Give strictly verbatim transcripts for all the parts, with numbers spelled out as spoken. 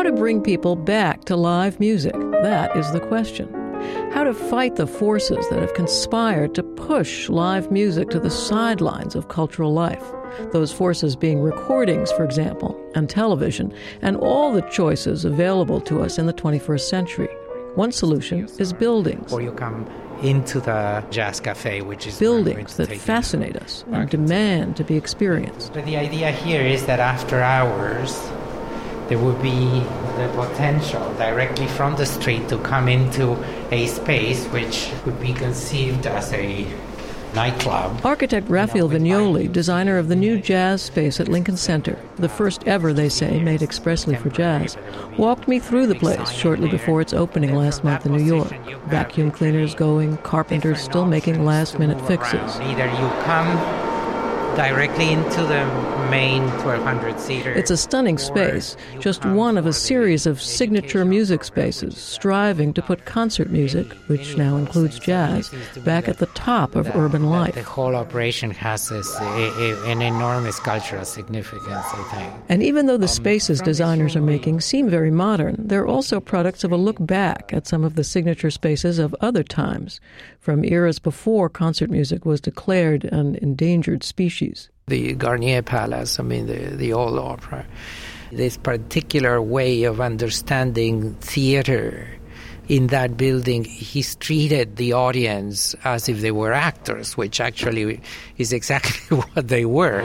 to bring people back to live music, that is the question. How to fight the forces that have conspired to push live music to the sidelines of cultural life. Those forces being recordings, for example, and television, and all the choices available to us in the twenty-first century. One solution is buildings. Or you come into the jazz cafe, which is buildings that fascinate us and demand to be experienced. But the idea here is that after hours, there would be the potential directly from the street to come into a space which could be conceived as a nightclub. Architect Raphael Vignoli, designer of the new jazz space at Lincoln Center, the first ever, they say, made expressly for jazz, walked me through the place shortly before its opening last month in New York. Vacuum cleaners going, carpenters still making last-minute fixes. Either you come directly into the main twelve hundred seater. It's a stunning space, just one of a series of signature music spaces striving to put concert music, which now includes jazz, back at the top of urban life. The whole operation has this, a, a, an enormous cultural significance, I think. And even though the spaces designers are making seem very modern, they're also products of a look back at some of the signature spaces of other times, from eras before concert music was declared an endangered species. The Garnier Palace, I mean, the, the old opera, this particular way of understanding theater in that building, he's treated the audience as if they were actors, which actually is exactly what they were.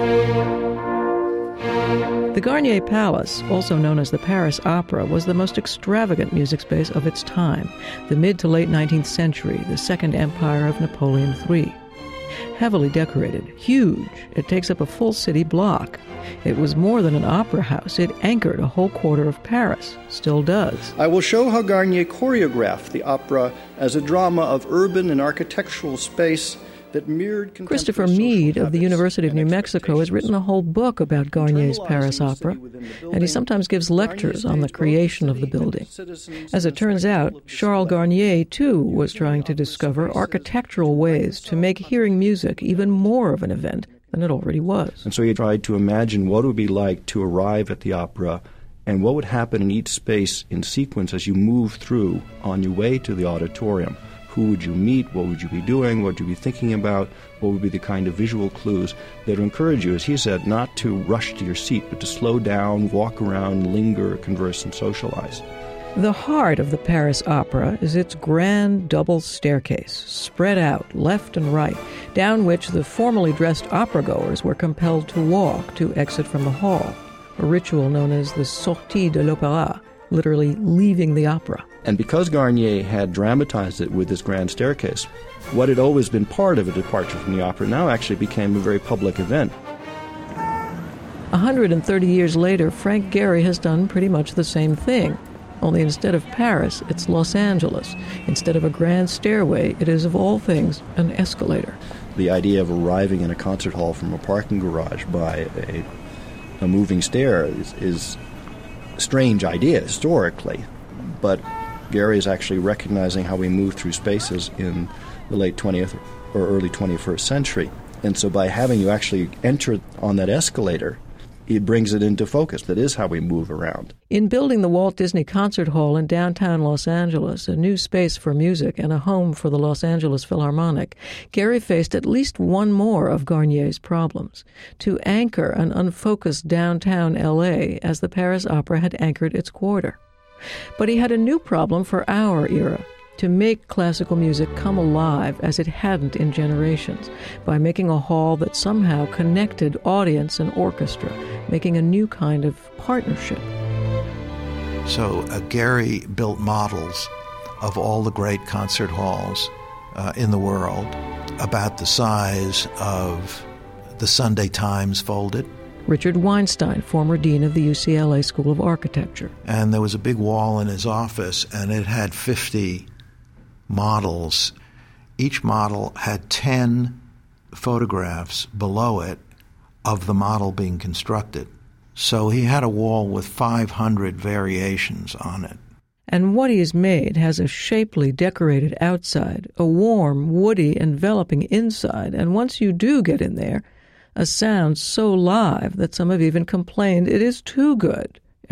The Garnier Palace, also known as the Paris Opera, was the most extravagant music space of its time, the mid to late nineteenth century, the Second Empire of Napoleon the Third. Heavily decorated, huge, it takes up a full city block. It was more than an opera house. It anchored a whole quarter of Paris, still does. I will show how Garnier choreographed the opera as a drama of urban and architectural space that mirrored Christopher Meade of the University of New Mexico has written a whole book about Garnier's Paris Opera, and he sometimes gives lectures on the creation of the building. As it turns out, Charles Garnier, too, was trying to discover architectural ways to make hearing music even more of an event than it already was. And so he tried to imagine what it would be like to arrive at the opera and what would happen in each space in sequence as you move through on your way to the auditorium. Who would you meet? What would you be doing? What would you be thinking about? What would be the kind of visual clues that would encourage you, as he said, not to rush to your seat, but to slow down, walk around, linger, converse, and socialize? The heart of the Paris Opera is its grand double staircase, spread out left and right, down which the formally dressed opera-goers were compelled to walk to exit from the hall, a ritual known as the sortie de l'opéra, literally leaving the opera. And because Garnier had dramatized it with this grand staircase, what had always been part of a departure from the opera now actually became a very public event. one hundred thirty years later, Frank Gehry has done pretty much the same thing. Only instead of Paris, it's Los Angeles. Instead of a grand stairway, it is, of all things, an escalator. The idea of arriving in a concert hall from a parking garage by a, a moving stair is, is a strange idea historically, but Gehry is actually recognizing how we move through spaces in the late twentieth or early twenty-first century. And so by having you actually enter on that escalator, it brings it into focus. That is how we move around. In building the Walt Disney Concert Hall in downtown Los Angeles, a new space for music and a home for the Los Angeles Philharmonic, Gehry faced at least one more of Garnier's problems: to anchor an unfocused downtown L A as the Paris Opera had anchored its quarter. But he had a new problem for our era: to make classical music come alive as it hadn't in generations, by making a hall that somehow connected audience and orchestra, making a new kind of partnership. So uh, Gehry built models of all the great concert halls uh, in the world, about the size of the Sunday Times folded. Richard Weinstein, former dean of the U C L A School of Architecture. And there was a big wall in his office, and it had fifty models. Each model had ten photographs below it of the model being constructed. So he had a wall with five hundred variations on it. And what he has made has a shapely, decorated outside, a warm, woody, enveloping inside, and once you do get in there, a sound so live that some have even complained it is too good.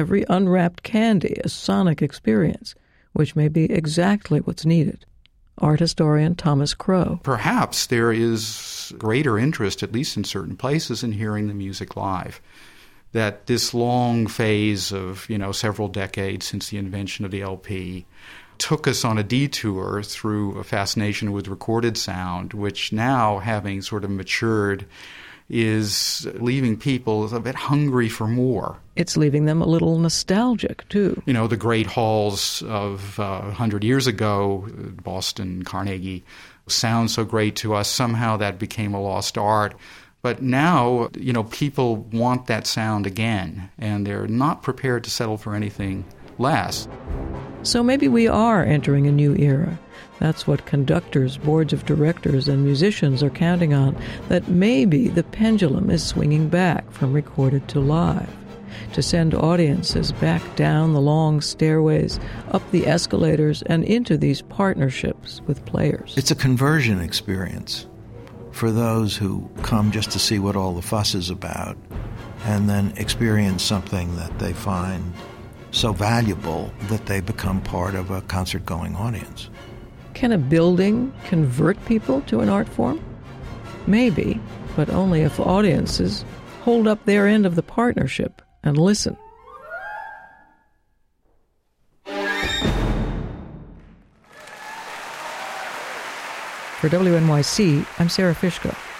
every unwrapped candy a sonic experience, which may be exactly what's needed. Art historian Thomas Crow. Perhaps there is greater interest, at least in certain places, in hearing the music live. That this long phase of, you know, several decades since the invention of the L P took us on a detour through a fascination with recorded sound, which now, having sort of matured, is leaving people a bit hungry for more. It's leaving them a little nostalgic, too. You know, the great halls of uh, one hundred years ago, Boston, Carnegie, sound so great to us. Somehow that became a lost art. But now, you know, people want that sound again, and they're not prepared to settle for anything less. So maybe we are entering a new era. That's what conductors, boards of directors, and musicians are counting on, that maybe the pendulum is swinging back from recorded to live, to send audiences back down the long stairways, up the escalators, and into these partnerships with players. It's a conversion experience for those who come just to see what all the fuss is about, and then experience something that they find so valuable that they become part of a concert-going audience. Can a building convert people to an art form? Maybe, but only if audiences hold up their end of the partnership and listen. For W N Y C, I'm Sarah Fishko.